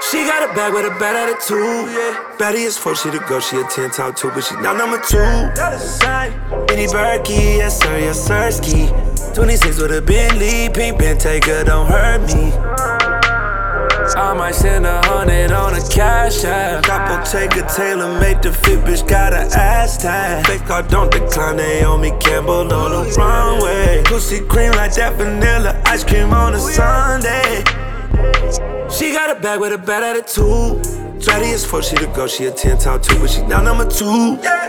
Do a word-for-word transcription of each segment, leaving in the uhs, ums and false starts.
She got a bag with a bad attitude, yeah. Baddie is four, she the girl, she a ten top two, but she not number two. Bitty Berkey, yes sir, yes sir, ski. twenty-six with a Bentley, pink Bentayga, don't hurt me. I might send a hundred on a cash app. Capo take a tailor, make the fit, bitch got a ass tag. Fake car don't decline, they on me, Campbell on the wrong way. Pussy cream like that vanilla, ice cream on a Sunday. She got a bag with a bad attitude. Baddie is four, she the girl, she a ten top two, but she not number two. Yeah.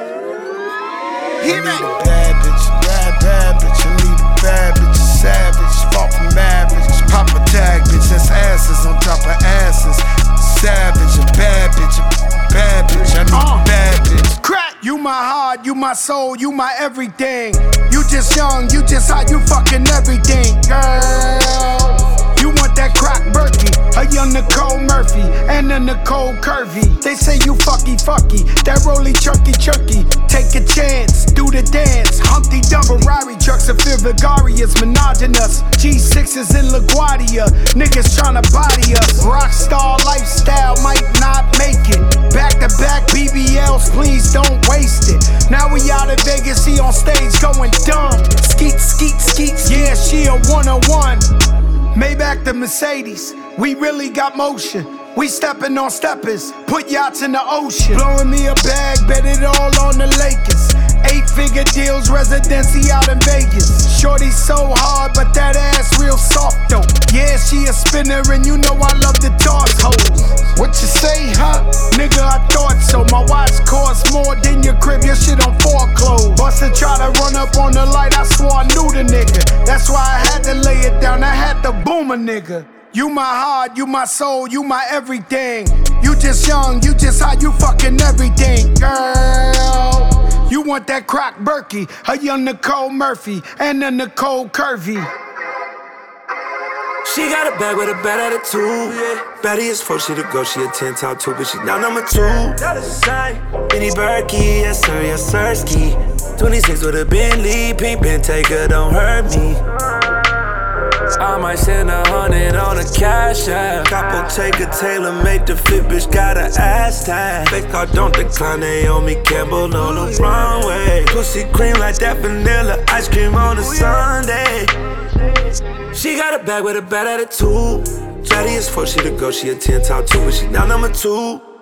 He need a bad bitch, bad, bad bitch. I need a bad bitch, a savage. Fought from average. Pop a tag, bitch, that's asses on top of asses. Savage, a bad bitch, a bad bitch. I need uh, a bad bitch. Crack, you my heart, you my soul, you my everything. You just young, you just hot, you fucking everything, girl. You want that crack Berkey, a young Nicole Murphy, and a Nicole Curvy. They say you fucky fucky, that rolly chunky chunky. Take a chance, do the dance. Humpty Dump, Ferrari trucks are feel gregarious, monogenous. G sixes in LaGuardia, niggas tryna body us. Rockstar lifestyle might not make it. Back to back B B Ls, please don't waste it. Now we out in Vegas, he on stage going dumb. Skeet, skeet, skeet, yeah, she a one oh one. Maybach the Mercedes, we really got motion. We steppin' on steppers, put yachts in the ocean. Blowing me a bag, bet it all on the Lakers. Eight figure deals, residency out in Vegas. Shorty so hard, but that ass real soft though. Yeah, she a spinner and you know I love the toss hoes. What you say, huh? Nigga, I thought so. My watch costs more than your crib, your shit on foreclosed. Busta try to run up on the light, I swore I knew the nigga. That's why I had to lay it down, I had to boom a nigga. You my heart, you my soul, you my everything. You just young, you just hot, you fucking everything, girl. You want that crack Berkey, a young Nicole Murphy, and a Nicole Curvy. She got a bag with a bad attitude, yeah. Baddie is four, she the girl, she a ten top two, but she not number two. Bitty Berkey, yes sir, yes sir, ski. twenty-six with a Bentley, pink Bentayga, don't hurt me. I might send a hundred on a cash app. Capo take a tailor, make the fit, bitch got a ass tag. Fake car don't decline, they on me, Campbell on the wrong way. Pussy cream like that vanilla, ice cream on a Sunday. She got a bag with a bad attitude. Baddie is four, she the girl, she a ten top two, but she not number two.